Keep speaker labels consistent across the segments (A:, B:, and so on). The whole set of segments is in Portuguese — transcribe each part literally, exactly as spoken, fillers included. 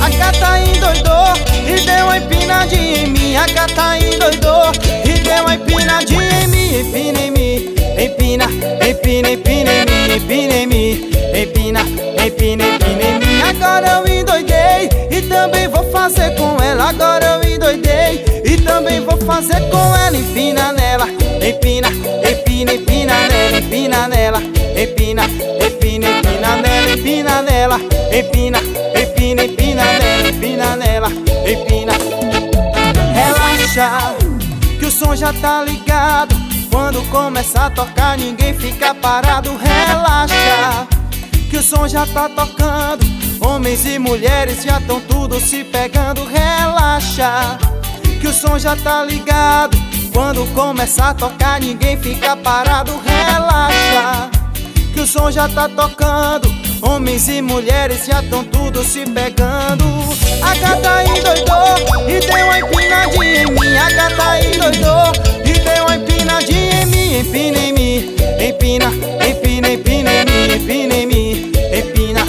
A: A gata endoidou e deu uma empinadinha em mim. A gata endoidou e deu uma empinadinha em mim. Empina em mim, empina, empina, empina em mim. Empina em mim, empina, empina, empina em mim. Agora eu endoidei e também vou fazer com ela. Agora eu endoidei e também vou fazer com ela. Empina nela, empina, empina, empina nela. Empina nela, empina, empina, empina nela. Empina nela, empina, empina, empina nela. Empina nela, empina. Relaxa, que o som já tá ligado. Quando começa a tocar ninguém fica parado. Relaxa, que o som já tá tocando. Homens e mulheres já tão tudo se pegando. Relaxa, que o som já tá ligado. Quando começa a tocar ninguém fica parado. Relaxa, que o som já tá tocando. Homens e mulheres já tão tudo se pegando. A gata endoidou e deu uma empinadinha em mim. A gata endoidou e deu uma empinadinha em mim. Empina em mim, empina, empina, empina em mim. Empina em mim, empina.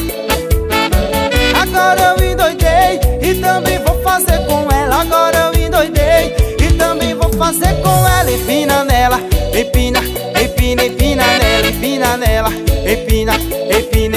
A: Agora eu endoidei e também vou fazer com ela. Agora eu endoidei e também vou fazer com ela. Empina nela, empina, empina, empina nela. Empina nela, empina, empina.